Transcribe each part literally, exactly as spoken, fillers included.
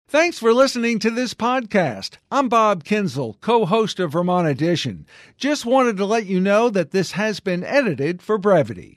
Thanks for listening to this podcast. I'm Bob Kinzel, co-host of Vermont Edition. Just wanted to let you know that this has been edited for brevity.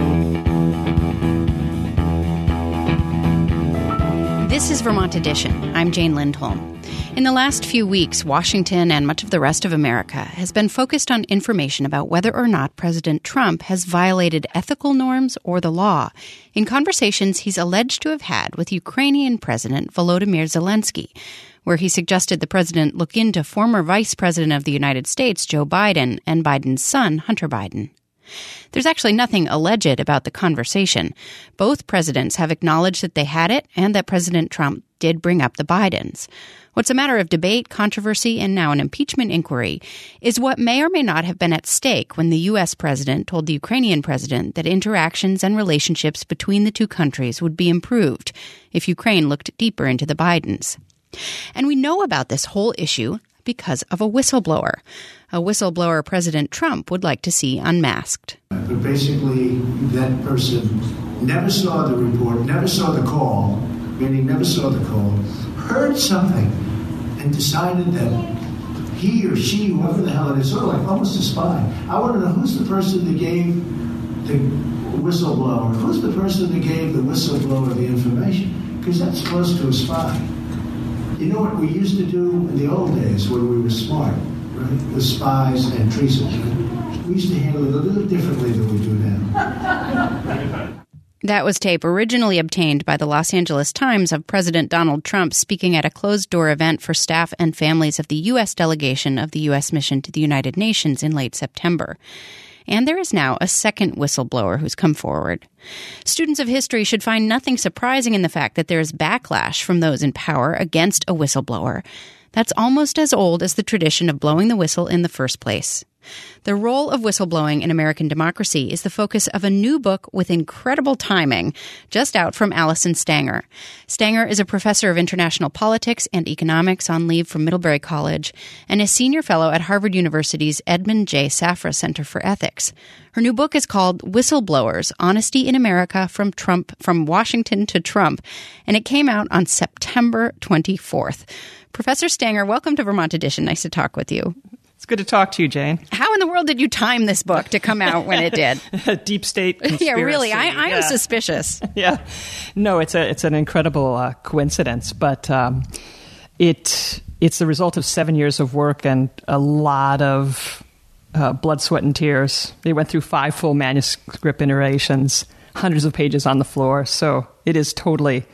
This is Vermont Edition. I'm Jane Lindholm. In the last few weeks, Washington and much of the rest of America has been focused on information about whether or not President Trump has violated ethical norms or the law in conversations he's alleged to have had with Ukrainian President Volodymyr Zelensky, where he suggested the president look into former Vice President of the United States, Joe Biden, and Biden's son, Hunter Biden. There's actually nothing alleged about the conversation. Both presidents have acknowledged that they had it and that President Trump did bring up the Bidens. What's a matter of debate, controversy, and now an impeachment inquiry is what may or may not have been at stake when the U S president told the Ukrainian president that interactions and relationships between the two countries would be improved if Ukraine looked deeper into the Bidens. And we know about this whole issue because of a whistleblower, a whistleblower President Trump would like to see unmasked. But basically, that person never saw the report, never saw the call, meaning never saw the call, heard something, and decided that he or she, whoever the hell it is, sort of like almost a spy. I want to know who's the person that gave the whistleblower, who's the person that gave the whistleblower the information, because that's close to a spy. You know what we used to do in the old days when we were smart, right? The spies and treason. We used to handle it a little differently than we do now. That was tape originally obtained by the Los Angeles Times of President Donald Trump speaking at a closed-door event for staff and families of the U S delegation of the U S mission to the United Nations in late September. And there is now a second whistleblower who's come forward. Students of history should find nothing surprising in the fact that there is backlash from those in power against a whistleblower. That's almost as old as the tradition of blowing the whistle in the first place. The role of whistleblowing in American democracy is the focus of a new book with incredible timing, just out from Allison Stanger. Stanger is a professor of international politics and economics on leave from Middlebury College and a senior fellow at Harvard University's Edmund J. Safra Center for Ethics. Her new book is called Whistleblowers: Honesty in America from Trump, from Washington to Trump, and it came out on September twenty-fourth. Professor Stanger, welcome to Vermont Edition. Nice to talk with you. It's good to talk to you, Jane. How in the world did you time this book to come out when it did? Deep state conspiracy. Yeah, really. I, I yeah. was suspicious. Yeah. No, it's a it's an incredible uh, coincidence, but um, it it's the result of seven years of work and a lot of uh, blood, sweat, and tears. They went through five full manuscript iterations, hundreds of pages on the floor. So it is totally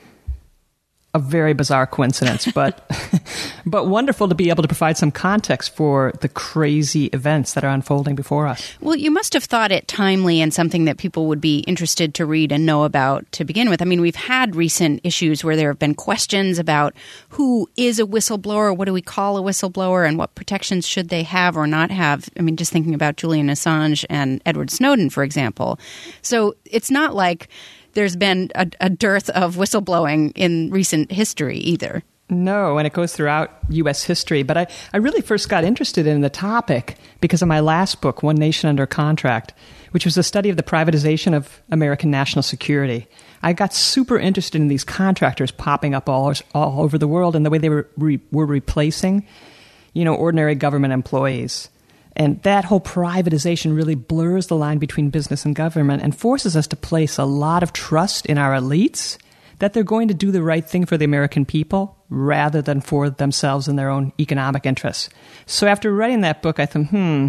a very bizarre coincidence, but but wonderful to be able to provide some context for the crazy events that are unfolding before us. Well, you must have thought it timely and something that people would be interested to read and know about to begin with. I mean, we've had recent issues where there have been questions about who is a whistleblower, what do we call a whistleblower, and what protections should they have or not have. I mean, just thinking about Julian Assange and Edward Snowden, for example. So it's not like there's been a, a dearth of whistleblowing in recent history either. No, and it goes throughout U S history. But I, I really first got interested in the topic because of my last book, One Nation Under Contract, which was a study of the privatization of American national security. I got super interested in these contractors popping up all, all over the world and the way they were, re, were replacing, you know, ordinary government employees. And that whole privatization really blurs the line between business and government and forces us to place a lot of trust in our elites that they're going to do the right thing for the American people rather than for themselves and their own economic interests. So after writing that book, I thought, hmm,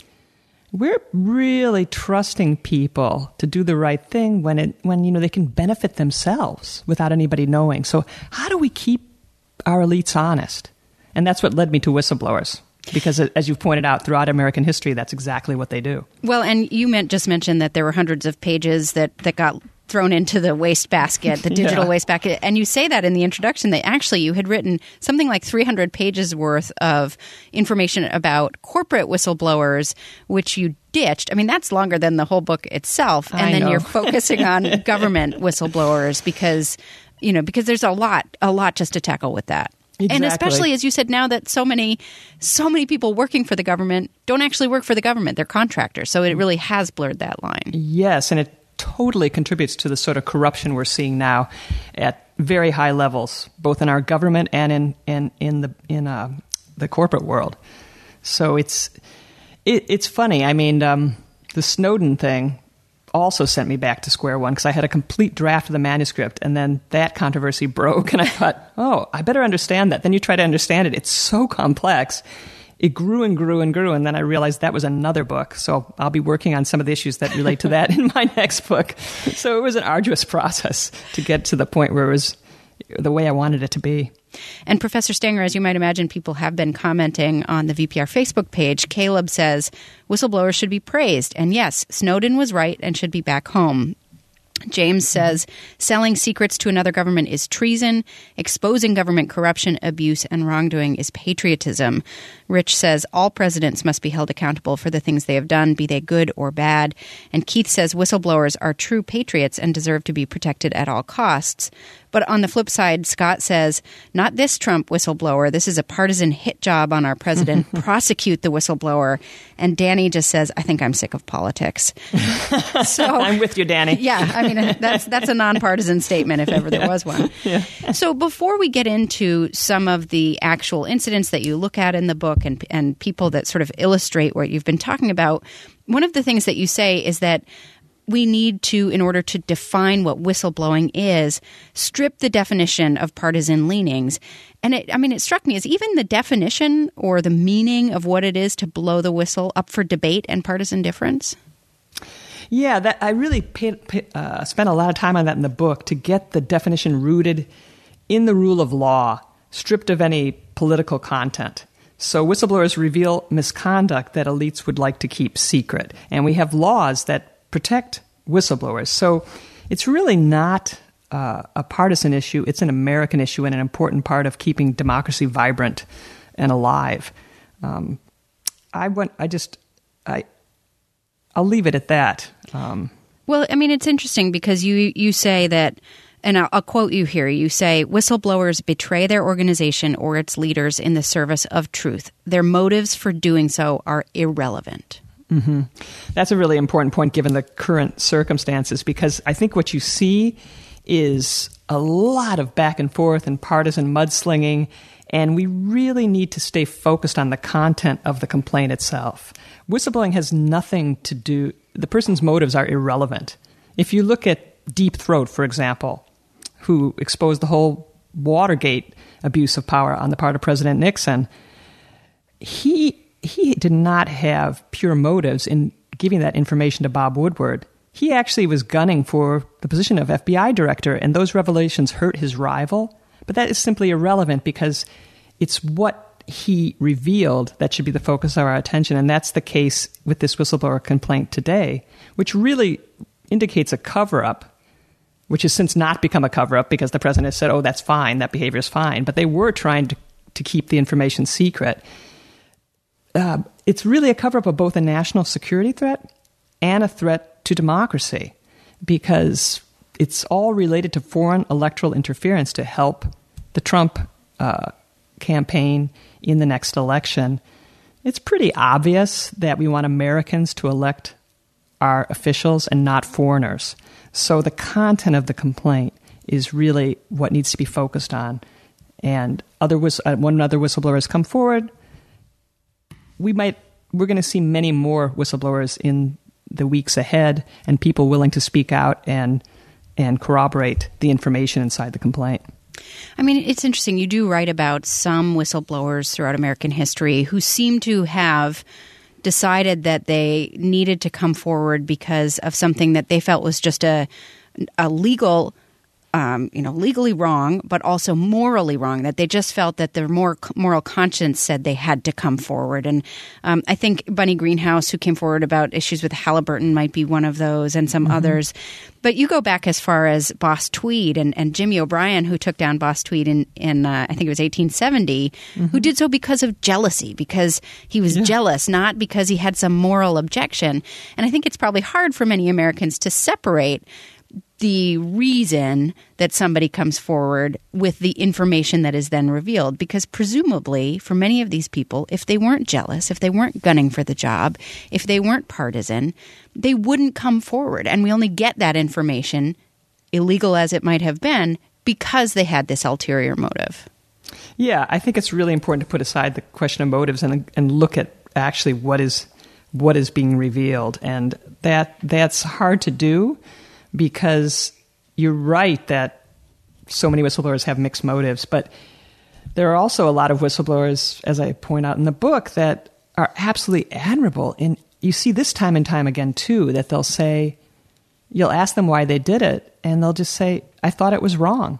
we're really trusting people to do the right thing when it when you know they can benefit themselves without anybody knowing. So how do we keep our elites honest? And that's what led me to whistleblowers. Because as you've pointed out, throughout American history, that's exactly what they do. Well, and you meant, just mentioned that there were hundreds of pages that, that got thrown into the wastebasket, the digital yeah. wastebasket. And you say that in the introduction, that actually you had written something like three hundred pages worth of information about corporate whistleblowers, which you ditched. I mean, that's longer than the whole book itself. And I then know. You're focusing on government whistleblowers because, you know, because there's a lot, a lot just to tackle with that. Exactly. And especially, as you said, now that so many so many people working for the government don't actually work for the government. They're contractors. So it really has blurred that line. Yes, and it totally contributes to the sort of corruption we're seeing now at very high levels, both in our government and in in in the in uh, the corporate world. So it's it, it's funny. I mean, um, the Snowden thing also sent me back to square one because I had a complete draft of the manuscript, and then that controversy broke, and I thought, oh, I better understand that. Then you try to understand it. It's so complex. It grew and grew and grew, and then I realized that was another book. So I'll be working on some of the issues that relate to that in my next book. So it was an arduous process to get to the point where it was the way I wanted it to be. And Professor Stanger, as you might imagine, people have been commenting on the V P R Facebook page. Caleb says, whistleblowers should be praised. And yes, Snowden was right and should be back home. James says, selling secrets to another government is treason. Exposing government corruption, abuse, and wrongdoing is patriotism. Rich says, all presidents must be held accountable for the things they have done, be they good or bad. And Keith says, whistleblowers are true patriots and deserve to be protected at all costs. But on the flip side, Scott says, not this Trump whistleblower. This is a partisan hit job on our president. Prosecute the whistleblower. And Danny just says, I think I'm sick of politics. So I'm with you, Danny. Yeah, I mean, that's that's a nonpartisan statement if ever there yeah. was one. Yeah. So before we get into some of the actual incidents that you look at in the book and and people that sort of illustrate what you've been talking about, one of the things that you say is that we need to, in order to define what whistleblowing is, strip the definition of partisan leanings. And it, I mean, it struck me as even the definition or the meaning of what it is to blow the whistle up for debate and partisan difference. Yeah, that I really paid, paid, uh, spent a lot of time on that in the book to get the definition rooted in the rule of law, stripped of any political content. So whistleblowers reveal misconduct that elites would like to keep secret. And we have laws that protect whistleblowers. So it's really not uh, a partisan issue. It's an American issue and an important part of keeping democracy vibrant and alive. Um, I went. I just. I. I'll leave it at that. Um, well, I mean, it's interesting because you you say that, and I'll, I'll quote you here. You say, whistleblowers betray their organization or its leaders in the service of truth. Their motives for doing so are irrelevant. Mm-hmm. That's a really important point given the current circumstances, because I think what you see is a lot of back and forth and partisan mudslinging, and we really need to stay focused on the content of the complaint itself. Whistleblowing has nothing to do, the person's motives are irrelevant. If you look at Deep Throat, for example, who exposed the whole Watergate abuse of power on the part of President Nixon, he he did not have pure motives in giving that information to Bob Woodward. He actually was gunning for the position of F B I director, and those revelations hurt his rival. But that is simply irrelevant because it's what he revealed that should be the focus of our attention, and that's the case with this whistleblower complaint today, which really indicates a cover-up, which has since not become a cover-up because the president has said, oh, that's fine, that behavior is fine. But they were trying to, to keep the information secret. Uh, it's really a cover-up of both a national security threat and a threat to democracy, because it's all related to foreign electoral interference to help the Trump uh, campaign in the next election. It's pretty obvious that we want Americans to elect our officials and not foreigners. So the content of the complaint is really what needs to be focused on. And other whist- uh, when other whistleblowers come forward, we might we're going to see many more whistleblowers in the weeks ahead, and people willing to speak out and and corroborate the information inside the complaint. I mean, it's interesting. You do write about some whistleblowers throughout American history who seem to have decided that they needed to come forward because of something that they felt was just a a legal Um, you know, legally wrong, but also morally wrong, that they just felt that their more moral conscience said they had to come forward. And um, I think Bunny Greenhouse, who came forward about issues with Halliburton, might be one of those, and some mm-hmm. others. But you go back as far as Boss Tweed and, and Jimmy O'Brien, who took down Boss Tweed in, in uh, I think it was eighteen seventy, mm-hmm. who did so because of jealousy, because he was yeah. jealous, not because he had some moral objection. And I think it's probably hard for many Americans to separate the reason that somebody comes forward with the information that is then revealed. Because presumably, for many of these people, if they weren't jealous, if they weren't gunning for the job, if they weren't partisan, they wouldn't come forward. And we only get that information, illegal as it might have been, because they had this ulterior motive. Yeah, I think it's really important to put aside the question of motives and and look at actually what is what is being revealed. And that that's hard to do because you're right that so many whistleblowers have mixed motives. But there are also a lot of whistleblowers, as I point out in the book, that are absolutely admirable. And you see this time and time again, too, that they'll say, you'll ask them why they did it, and they'll just say, I thought it was wrong.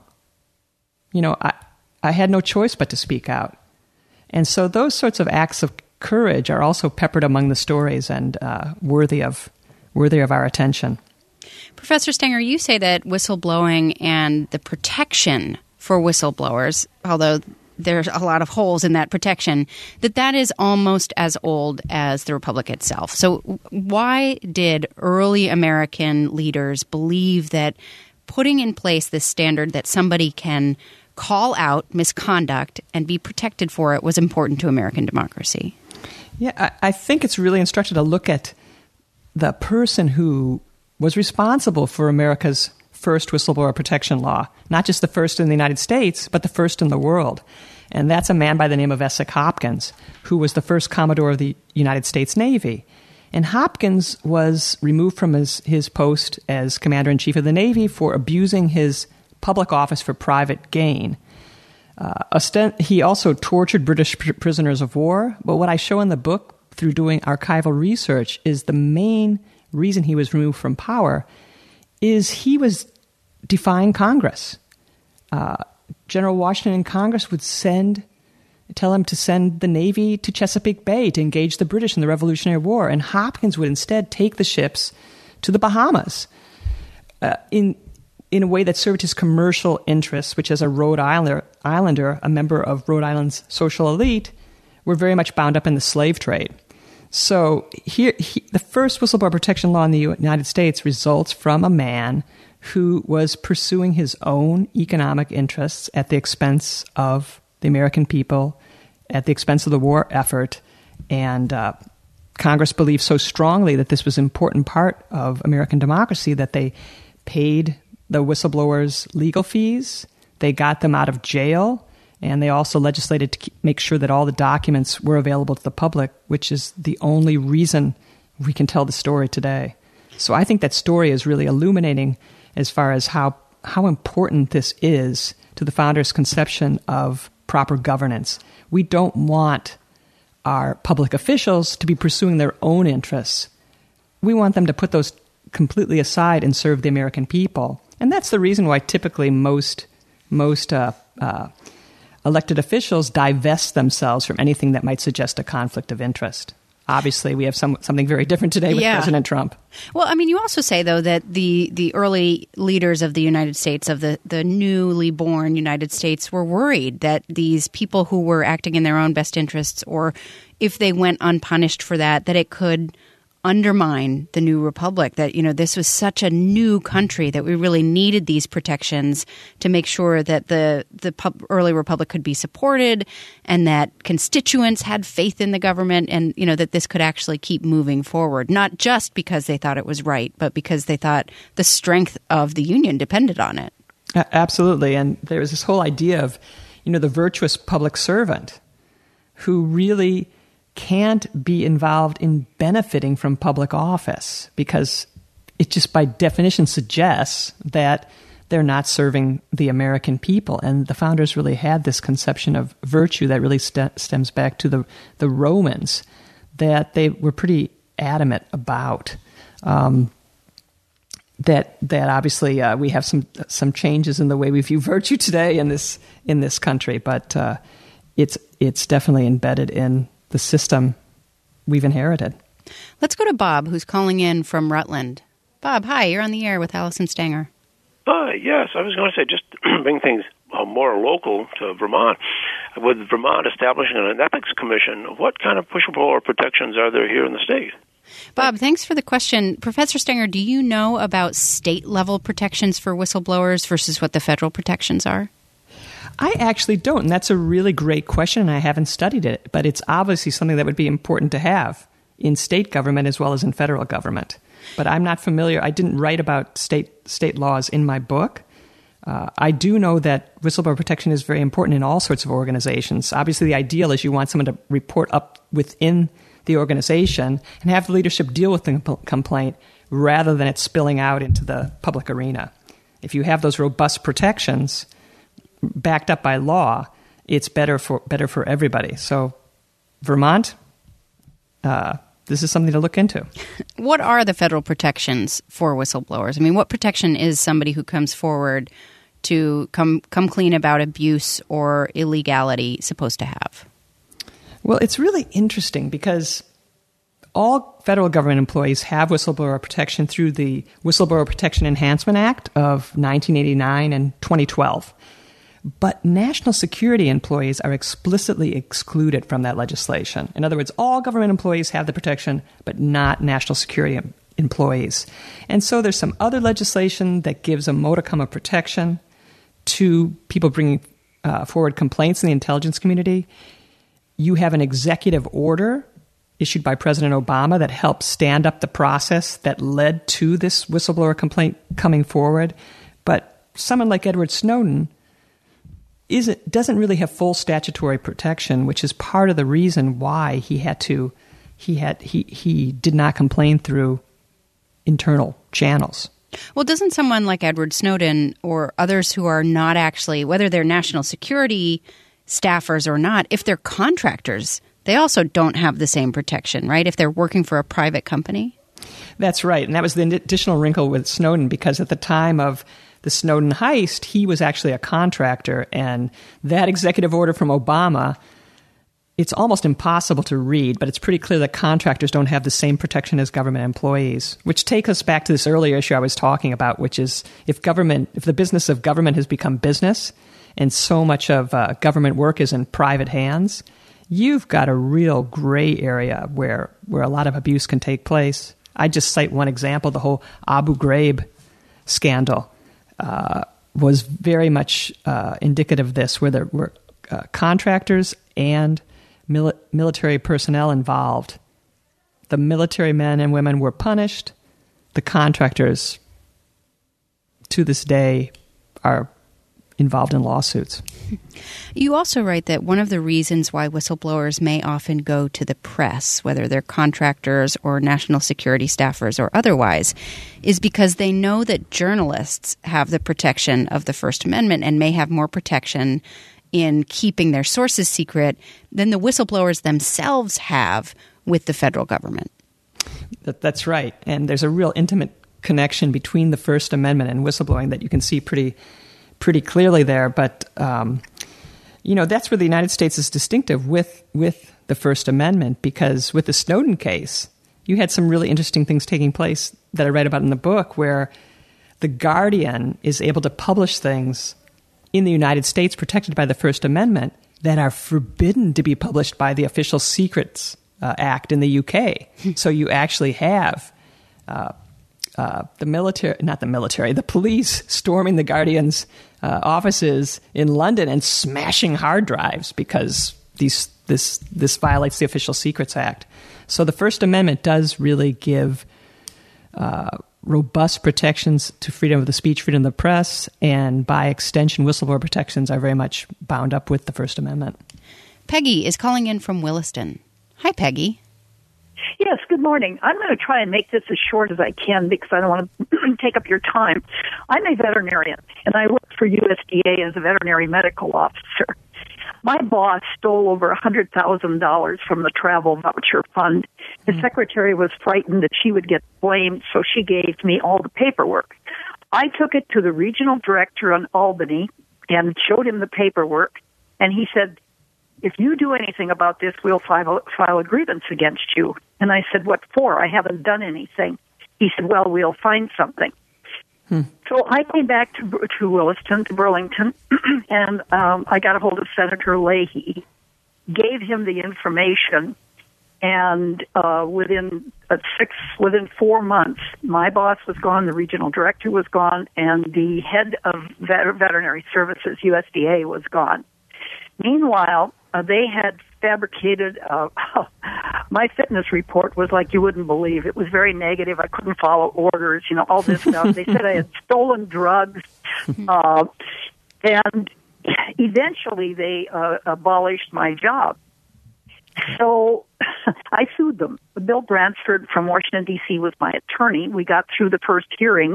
You know, I, I had no choice but to speak out. And so those sorts of acts of courage are also peppered among the stories and uh, worthy of worthy of our attention. Professor Stenger, you say that whistleblowing and the protection for whistleblowers, although there's a lot of holes in that protection, that that is almost as old as the Republic itself. So why did early American leaders believe that putting in place this standard that somebody can call out misconduct and be protected for it was important to American democracy? Yeah, I, I think it's really instructive to look at the person who was responsible for America's first whistleblower protection law, not just the first in the United States, but the first in the world. And that's a man by the name of Esek Hopkins, who was the first Commodore of the United States Navy. And Hopkins was removed from his, his post as Commander-in-Chief of the Navy for abusing his public office for private gain. Uh, ostent- he also tortured British pr- prisoners of war. But what I show in the book through doing archival research is the main reason he was removed from power is he was defying Congress. Uh, General Washington and Congress would send, tell him to send the Navy to Chesapeake Bay to engage the British in the Revolutionary War, and Hopkins would instead take the ships to the Bahamas uh, in in a way that served his commercial interests, which as a Rhode Islander, Islander, a member of Rhode Island's social elite, were very much bound up in the slave trade. So here, he, the first whistleblower protection law in the United States results from a man who was pursuing his own economic interests at the expense of the American people, at the expense of the war effort. And uh, Congress believed so strongly that this was an important part of American democracy that they paid the whistleblowers legal fees, they got them out of jail, and they also legislated to keep, make sure that all the documents were available to the public, which is the only reason we can tell the story today. So I think that story is really illuminating as far as how how important this is to the founders' conception of proper governance. We don't want our public officials to be pursuing their own interests. We want them to put those completely aside and serve the American people. And that's the reason why typically most most uh, uh, elected officials divest themselves from anything that might suggest a conflict of interest. Obviously, we have some, something very different today with yeah. President Trump. Well, I mean, you also say, though, that the, the early leaders of the United States, of the, the newly born United States, were worried that these people who were acting in their own best interests, or if they went unpunished for that, that it could undermine the new republic, that, you know, this was such a new country that we really needed these protections to make sure that the the pub, early republic could be supported and that constituents had faith in the government, and, you know, that this could actually keep moving forward, not just because they thought it was right, but because they thought the strength of the Union depended on it. Absolutely. And there was this whole idea of, you know, the virtuous public servant who really can't be involved in benefiting from public office because it just by definition suggests that they're not serving the American people. And the founders really had this conception of virtue that really st- stems back to the, the Romans that they were pretty adamant about. Um, that that obviously uh, we have some some changes in the way we view virtue today in this in this country, but uh, it's it's definitely embedded in the system we've inherited. Let's go to Bob, who's calling in from Rutland. Bob, hi, you're on the air with Allison Stanger. Hi, yes, I was going to say, just bring things uh, more local to Vermont. With Vermont establishing an ethics commission, what kind of whistleblower protections are there here in the state? Bob, thanks for the question. Professor Stanger, do you know about state-level protections for whistleblowers versus what the federal protections are? I actually don't, and that's a really great question, and I haven't studied it, but it's obviously something that would be important to have in state government as well as in federal government. But I'm not familiar. I didn't write about state state laws in my book, Uh, I do know that whistleblower protection is very important in all sorts of organizations. Obviously, the ideal is you want someone to report up within the organization and have the leadership deal with the comp- complaint rather than it spilling out into the public arena. If you have those robust protections backed up by law, it's better for better for everybody. So, Vermont, uh, this is something to look into. What are the federal protections for whistleblowers? I mean, what protection is somebody who comes forward to come come clean about abuse or illegality supposed to have? Well, it's really interesting because all federal government employees have whistleblower protection through the Whistleblower Protection Enhancement Act of nineteen eighty-nine and twenty twelve. But national security employees are explicitly excluded from that legislation. In other words, all government employees have the protection, but not national security em- employees. And so there's some other legislation that gives a modicum of protection to people bringing uh, forward complaints in the intelligence community. You have an executive order issued by President Obama that helped stand up the process that led to this whistleblower complaint coming forward. But someone like Edward Snowden isn't, doesn't really have full statutory protection, which is part of the reason why he had to he had he he did not complain through internal channels. Well, doesn't someone like Edward Snowden or others who are not actually, whether they're national security staffers or not, if they're contractors, they also don't have the same protection, right? If they're working for a private company? That's right. And that was the additional wrinkle with Snowden, because at the time of the Snowden heist, he was actually a contractor. And that executive order from Obama, it's almost impossible to read, but it's pretty clear that contractors don't have the same protection as government employees, which takes us back to this earlier issue I was talking about, which is if government, if the business of government has become business and so much of uh, government work is in private hands, you've got a real gray area where, where a lot of abuse can take place. I just cite one example. The whole Abu Ghraib scandal uh, was very much uh, indicative of this, where there were uh, contractors and mili- military personnel involved. The military men and women were punished. The contractors, to this day, are involved in lawsuits. You also write that one of the reasons why whistleblowers may often go to the press, whether they're contractors or national security staffers or otherwise, is because they know that journalists have the protection of the First Amendment and may have more protection in keeping their sources secret than the whistleblowers themselves have with the federal government. That, that's right. And there's a real intimate connection between the First Amendment and whistleblowing that you can see pretty pretty clearly there. But, um, you know, that's where the United States is distinctive with, with the First Amendment, because with the Snowden case, you had some really interesting things taking place that I write about in the book, where the Guardian is able to publish things in the United States protected by the First Amendment that are forbidden to be published by the Official Secrets uh, Act in the U K. So you actually have uh, uh, the military, not the military, the police storming the Guardian's uh, offices in London and smashing hard drives because these this this violates the Official Secrets Act. So the First Amendment does really give uh, robust protections to freedom of the speech, freedom of the press, and by extension, whistleblower protections are very much bound up with the First Amendment. Peggy is calling in from Williston. Hi, Peggy. Yes, good morning. I'm going to try and make this as short as I can because I don't want to take up your time. I'm a veterinarian, and I work for U S D A as a veterinary medical officer. My boss stole over one hundred thousand dollars from the travel voucher fund. The secretary was frightened that she would get blamed, so she gave me all the paperwork. I took it to the regional director in Albany and showed him the paperwork, and he said, if you do anything about this, we'll file, file a grievance against you. And I said, what for? I haven't done anything. He said, well, we'll find something. Hmm. So I came back to, to Williston, to Burlington, and um, I got a hold of Senator Leahy, gave him the information, and uh, within uh, six, within four months, my boss was gone, the regional director was gone, and the head of vet- veterinary services, U S D A, was gone. Meanwhile, uh, they had fabricated a my fitness report was like you wouldn't believe. It was very negative. I couldn't follow orders, you know, all this stuff. They said I had stolen drugs. Uh, and eventually they uh, abolished my job. So I sued them. Bill Bransford from Washington, D C was my attorney. We got through the first hearing,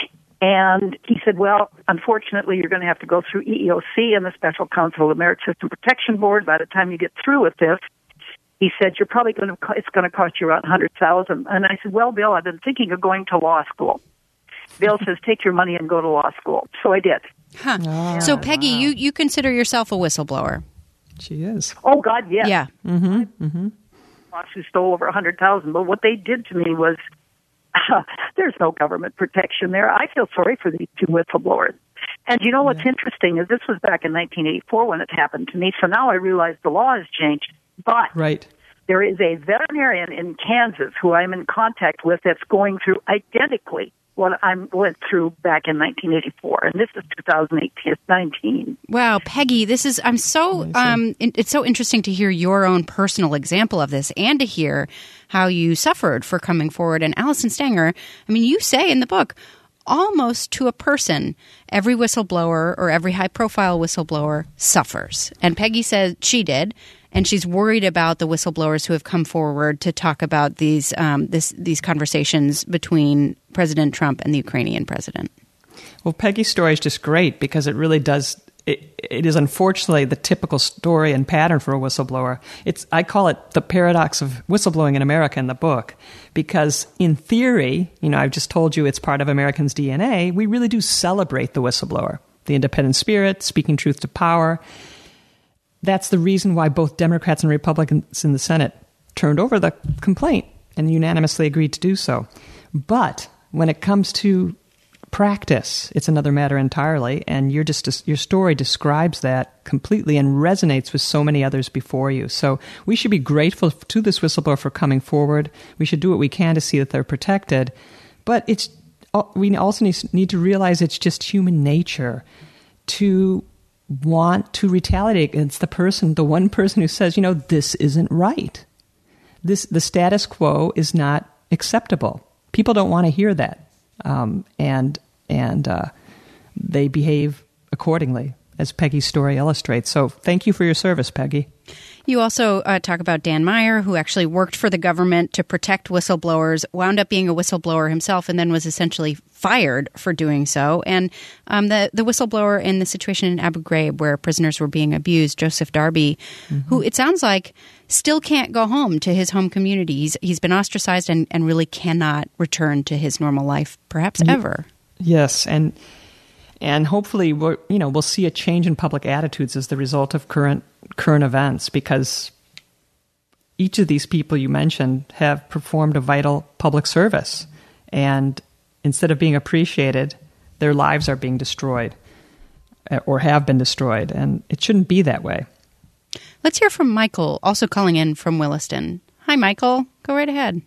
and he said, well, unfortunately, you're going to have to go through E E O C and the Special Counsel of the Merit System Protection Board. By the time you get through with this, he said, you're probably going to, it's going to cost you around one hundred thousand dollars. And I said, well, Bill, I've been thinking of going to law school. Bill says, take your money and go to law school. So I did. Huh. Oh, so, Peggy, wow. you, you consider yourself a whistleblower? She is. Oh, God, yes. Yeah. Mm-hmm. Mm-hmm. Who stole over one hundred thousand dollars. But what they did to me was, uh, there's no government protection there. I feel sorry for these two whistleblowers. And you know what's yeah. interesting is this was back in nineteen eighty-four when it happened to me. So now I realize the law has changed. But right. there is a veterinarian in Kansas who I'm in contact with that's going through identically what I went through back in nineteen eighty-four, and this is two thousand nineteen. Wow, Peggy, this is, I'm so, um, it's so interesting to hear your own personal example of this and to hear how you suffered for coming forward. And Allison Stanger, I mean, you say in the book, almost to a person, every whistleblower or every high-profile whistleblower suffers. And Peggy said she did. And she's worried about the whistleblowers who have come forward to talk about these um, this, these conversations between President Trump and the Ukrainian president. Well, Peggy's story is just great because it really does. It, it is unfortunately the typical story and pattern for a whistleblower. It's I call it the paradox of whistleblowing in America in the book, because in theory, you know, I've just told you it's part of Americans' D N A. We really do celebrate the whistleblower, the independent spirit, speaking truth to power. That's the reason why both Democrats and Republicans in the Senate turned over the complaint and unanimously agreed to do so. But when it comes to practice, it's another matter entirely, and your just your story describes that completely and resonates with so many others before you. So we should be grateful to this whistleblower for coming forward. We should do what we can to see that they're protected. But it's we also need to realize it's just human nature to want to retaliate against the person, the one person who says, you know, this isn't right. This the status quo is not acceptable. People don't want to hear that, um, and and uh, they behave accordingly, as Peggy's story illustrates. So, thank you for your service, Peggy. You also uh, talk about Dan Meyer, who actually worked for the government to protect whistleblowers, wound up being a whistleblower himself, and then was essentially fired for doing so. And um, the, the whistleblower in the situation in Abu Ghraib where prisoners were being abused, Joseph Darby, mm-hmm. who it sounds like still can't go home to his home community. He's, he's been ostracized and, and really cannot return to his normal life, perhaps y- ever. Yes, and and hopefully we'll, you know, we'll see a change in public attitudes as the result of current current events, because each of these people you mentioned have performed a vital public service, and instead of being appreciated, their lives are being destroyed or have been destroyed, and it shouldn't be that way. Let's hear from Michael, also calling in from Williston. Hi, Michael. Go right ahead.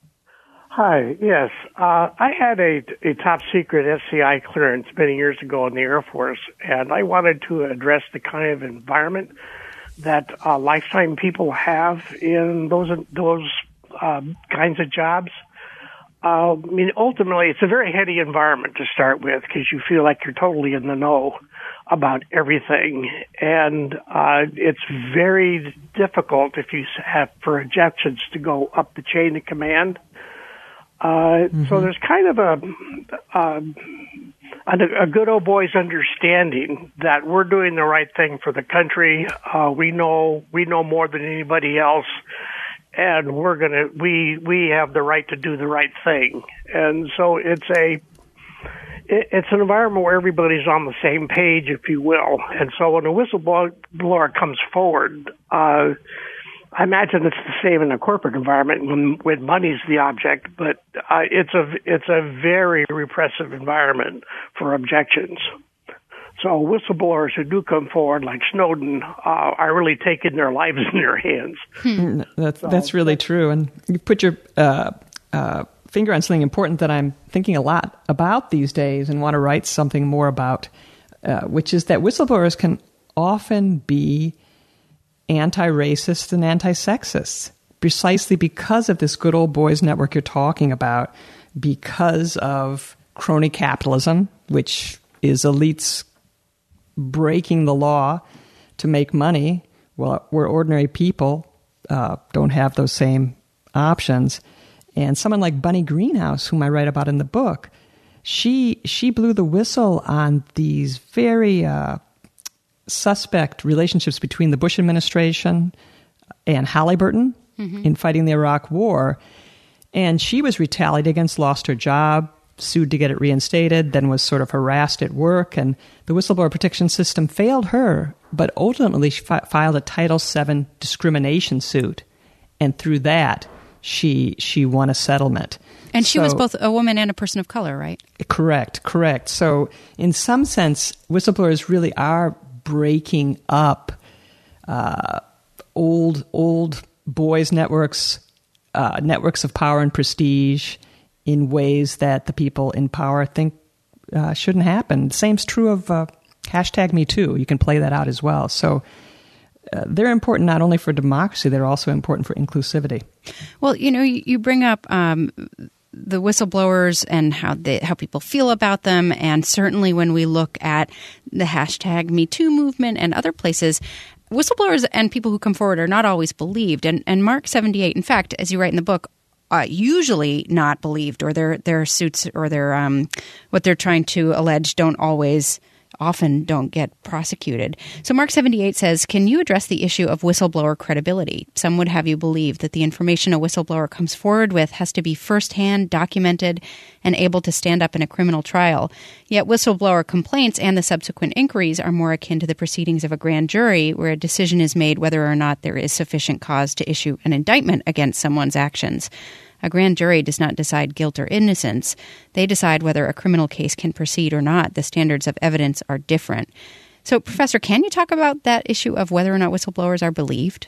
Hi, yes. Uh, I had a, a top-secret S C I clearance many years ago in the Air Force, and I wanted to address the kind of environment that uh, lifetime people have in those those uh, kinds of jobs. Uh, I mean, ultimately, it's a very heady environment to start with because you feel like you're totally in the know about everything, and uh, it's very difficult if you have for objections to go up the chain of command. Uh, mm-hmm. So there's kind of a, a a good old boy's understanding that we're doing the right thing for the country. Uh, we know we know more than anybody else, and we're gonna we we have the right to do the right thing. And so it's a it, it's an environment where everybody's on the same page, if you will. And so when a whistleblower comes forward, uh, I imagine it's the same in a corporate environment when, when money's the object, but uh, it's a it's a very repressive environment for objections. So whistleblowers who do come forward, like Snowden, uh, are really taking their lives in their hands. Hmm. That's so, that's really true, and you put your uh, uh, finger on something important that I'm thinking a lot about these days, and want to write something more about, uh, which is that whistleblowers can often be anti-racist and anti-sexist. precisely because of this good old boys network you're talking about, because of crony capitalism, which is elites breaking the law to make money, well, where ordinary people uh, don't have those same options. And someone like Bunny Greenhouse, whom I write about in the book, she she blew the whistle on these very uh, suspect relationships between the Bush administration and Halliburton mm-hmm. in fighting the Iraq War. And she was retaliated against, lost her job, sued to get it reinstated, then was sort of harassed at work. And the whistleblower protection system failed her, but ultimately she fi- filed a Title seven discrimination suit. And through that, she she won a settlement. And she so, was both a woman and a person of color, right? Correct, correct. So in some sense, whistleblowers really are breaking up uh, old old boys networks, uh, networks of power and prestige in ways that the people in power think uh, shouldn't happen. The same's true of uh, hashtag Me Too. You can play that out as well. So uh, they're important not only for democracy, they're also important for inclusivity. Well, you know, you, you bring up um, the whistleblowers and how they, how people feel about them. And certainly when we look at the hashtag Me Too movement and other places, whistleblowers and people who come forward are not always believed. And, and Mark seventy-eight, in fact, as you write in the book, Uh, usually not believed, or their their suits or their um, what they're trying to allege don't always, often don't get prosecuted. So Mark seventy-eight says, can you address the issue of whistleblower credibility? Some would have you believe that the information a whistleblower comes forward with has to be firsthand, documented, and able to stand up in a criminal trial. Yet whistleblower complaints and the subsequent inquiries are more akin to the proceedings of a grand jury, where a decision is made whether or not there is sufficient cause to issue an indictment against someone's actions. A grand jury does not decide guilt or innocence. They decide whether a criminal case can proceed or not. The standards of evidence are different. So, Professor, can you talk about that issue of whether or not whistleblowers are believed?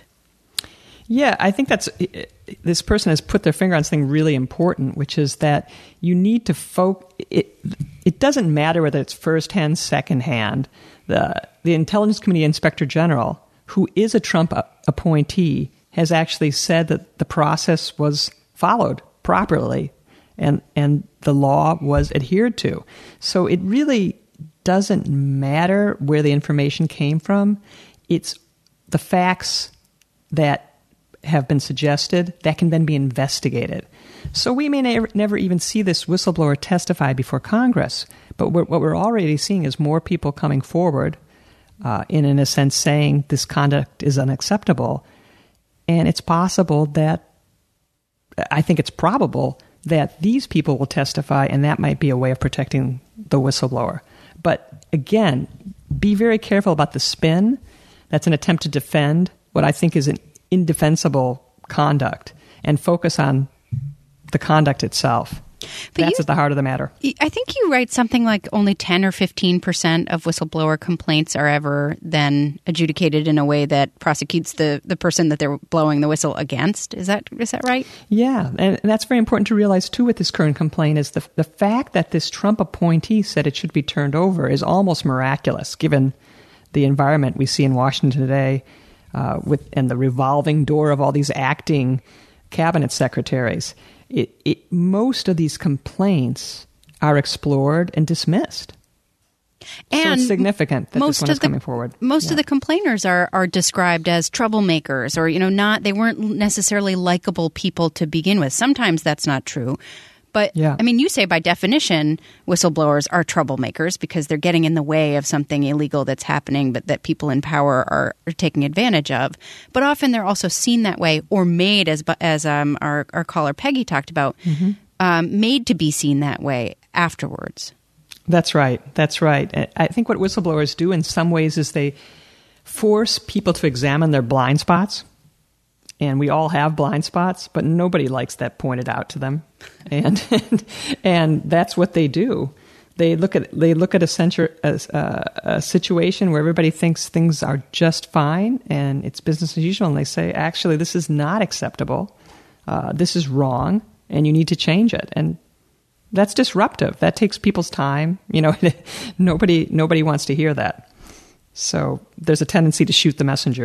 Yeah, I think that's this person has put their finger on something really important, which is that you need to focus. It, it doesn't matter whether it's firsthand, secondhand. The the Intelligence Committee Inspector General, who is a Trump appointee, has actually said that the process was followed properly and and the law was adhered to. So it really doesn't matter where the information came from. It's the facts that have been suggested that can then be investigated. So we may never, never even see this whistleblower testify before Congress, but we're, what we're already seeing is more people coming forward uh, in, in a sense, saying this conduct is unacceptable. And it's possible that I think it's probable that these people will testify, and that might be a way of protecting the whistleblower. But again, be very careful about the spin. That's an attempt to defend what I think is an indefensible conduct, and focus on the conduct itself. But That's you, at the heart of the matter. I think you write something like only ten or fifteen percent of whistleblower complaints are ever then adjudicated in a way that prosecutes the, the person that they're blowing the whistle against. Is that is that right? Yeah, and that's very important to realize, too, with this current complaint, is the, the fact that this Trump appointee said it should be turned over is almost miraculous, given the environment we see in Washington today, uh, with and the revolving door of all these acting cabinet secretaries. It, it, most of these complaints are explored and dismissed. And so it's significant that most this one is of the, coming forward. Most yeah. of the complainers are, are described as troublemakers, or, you know, not, they weren't necessarily likable people to begin with. Sometimes that's not true. But, yeah. I mean, you say by definition, whistleblowers are troublemakers because they're getting in the way of something illegal that's happening, but that people in power are, are taking advantage of. But often they're also seen that way, or made, as as um, our, our caller Peggy talked about, mm-hmm. um, made to be seen that way afterwards. That's right. That's right. I think what whistleblowers do in some ways is they force people to examine their blind spots. And we all have blind spots, but nobody likes that pointed out to them. And and, and that's what they do. They look at they look at a, censure, a, a situation where everybody thinks things are just fine and it's business as usual, and they say, actually, this is not acceptable. Uh, this is wrong, and you need to change it. And that's disruptive. That takes people's time. You know, nobody nobody wants to hear that. So there's a tendency to shoot the messenger.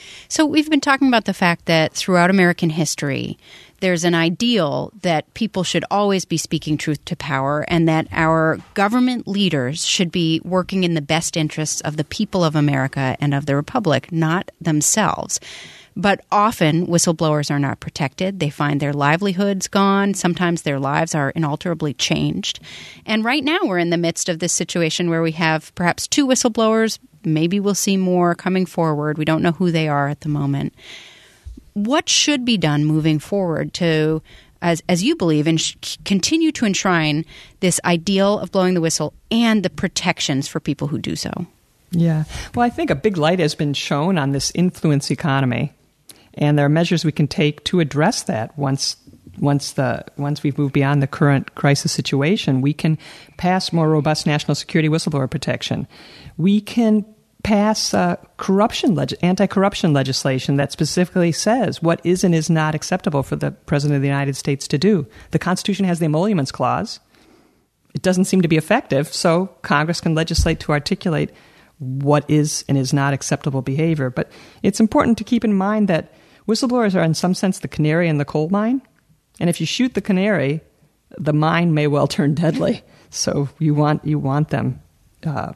So we've been talking about the fact that throughout American history, there's an ideal that people should always be speaking truth to power and that our government leaders should be working in the best interests of the people of America and of the Republic, not themselves. But often whistleblowers are not protected. They find their livelihoods gone. Sometimes their lives are inalterably changed. And right now we're in the midst of this situation where we have perhaps two whistleblowers. Maybe we'll see more coming forward. We don't know who they are at the moment. What should be done moving forward to, as as you believe, and sh- continue to enshrine this ideal of blowing the whistle and the protections for people who do so? Yeah. Well, I think a big light has been shown on this influence economy, and there are measures we can take to address that once once the once we've moved beyond the current crisis situation. We can pass more robust national security whistleblower protection. We can pass uh, corruption leg- anti-corruption legislation that specifically says what is and is not acceptable for the President of the United States to do. The Constitution has the emoluments clause. It doesn't seem to be effective, so Congress can legislate to articulate what is and is not acceptable behavior. But it's important to keep in mind that whistleblowers are in some sense the canary in the coal mine. And if you shoot the canary, the mine may well turn deadly. So you want you want them uh,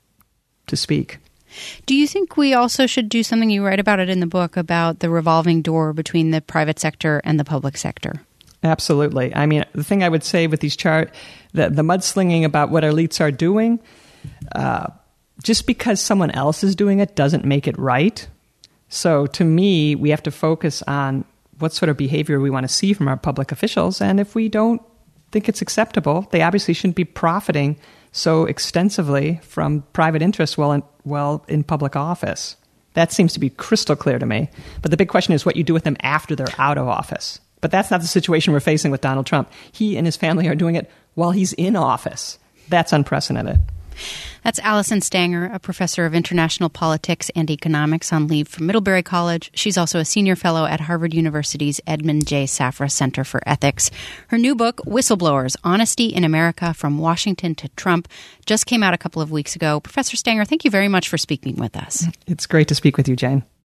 to speak. Do you think we also should do something, you write about it in the book, about the revolving door between the private sector and the public sector? Absolutely. I mean, the thing I would say with these chart, the, the mudslinging about what elites are doing, uh, just because someone else is doing it doesn't make it right. So to me, we have to focus on what sort of behavior we want to see from our public officials. And if we don't think it's acceptable, they obviously shouldn't be profiting so extensively from private interests while in, while in public office. That seems to be crystal clear to me. But the big question is what you do with them after they're out of office. But that's not the situation we're facing with Donald Trump. He and his family are doing it while he's in office. That's unprecedented. That's Allison Stanger, a professor of international politics and economics on leave from Middlebury College. She's also a senior fellow at Harvard University's Edmund J. Safra Center for Ethics. Her new book, Whistleblowers, Honesty in America from Washington to Trump, just came out a couple of weeks ago. Professor Stanger, thank you very much for speaking with us. It's great to speak with you, Jane.